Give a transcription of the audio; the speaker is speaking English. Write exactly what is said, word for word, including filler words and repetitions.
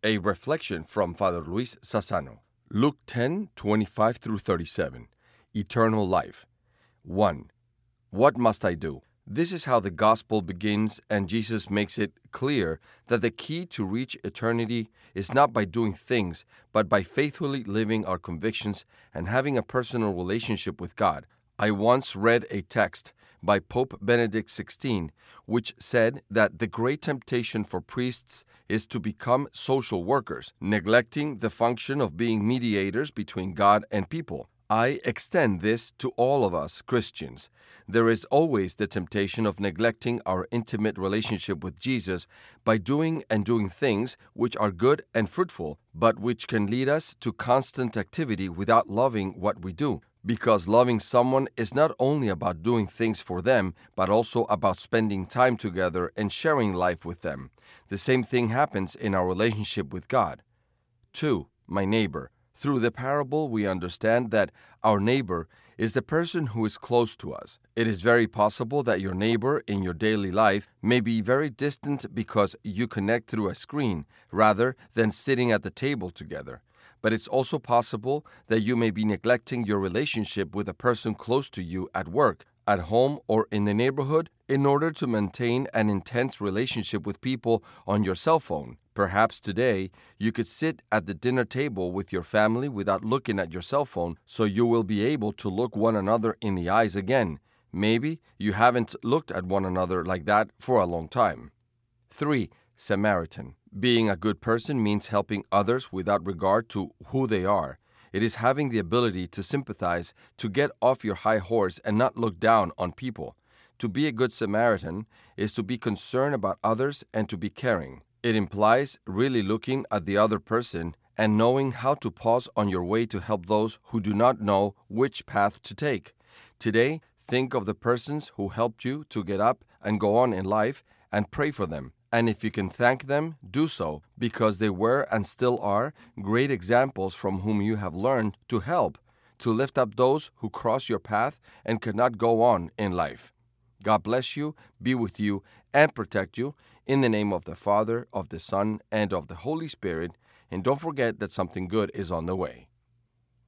A reflection from Father Luis Sassano. Luke ten, twenty-five through thirty-seven. Eternal life. one. What must I do? This is how the gospel begins, and Jesus makes it clear that the key to reach eternity is not by doing things, but by faithfully living our convictions and having a personal relationship with God. I once read a text by Pope Benedict the sixteenth, which said that the great temptation for priests is to become social workers, neglecting the function of being mediators between God and people. I extend this to all of us Christians. There is always the temptation of neglecting our intimate relationship with Jesus by doing and doing things which are good and fruitful, but which can lead us to constant activity without loving what we do. Because loving someone is not only about doing things for them, but also about spending time together and sharing life with them. The same thing happens in our relationship with God. two. My neighbor. Through the parable, we understand that our neighbor is the person who is close to us. It is very possible that your neighbor in your daily life may be very distant because you connect through a screen rather than sitting at the table together. But it's also possible that you may be neglecting your relationship with a person close to you at work, at home, or in the neighborhood in order to maintain an intense relationship with people on your cell phone. Perhaps today you could sit at the dinner table with your family without looking at your cell phone, so you will be able to look one another in the eyes again. Maybe you haven't looked at one another like that for a long time. three. Samaritan. Being a good person means helping others without regard to who they are. It is having the ability to sympathize, to get off your high horse and not look down on people. To be a good Samaritan is to be concerned about others and to be caring. It implies really looking at the other person and knowing how to pause on your way to help those who do not know which path to take. Today, think of the persons who helped you to get up and go on in life and pray for them. And if you can thank them, do so, because they were and still are great examples from whom you have learned to help, to lift up those who cross your path and cannot go on in life. God bless you, be with you, and protect you, in the name of the Father, of the Son, and of the Holy Spirit. And don't forget that something good is on the way.